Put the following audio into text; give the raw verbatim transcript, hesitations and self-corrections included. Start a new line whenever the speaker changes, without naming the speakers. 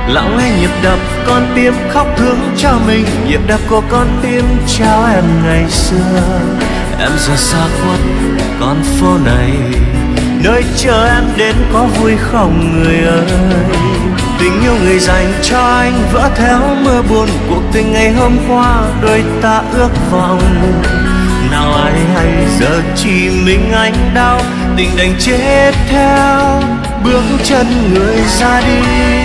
lặng nghe nhịp đập con tim khóc thương cho mình, nhịp đập của con tim trao em ngày xưa. Em giờ xa khuất con phố này, nơi chờ em đến có vui không người ơi? Tình yêu người dành cho anh vỡ theo mưa buồn, cuộc tình ngày hôm qua đôi ta ước vọng. Nào ai hay giờ chỉ mình anh đau, tình đành chết theo bước chân người ra đi.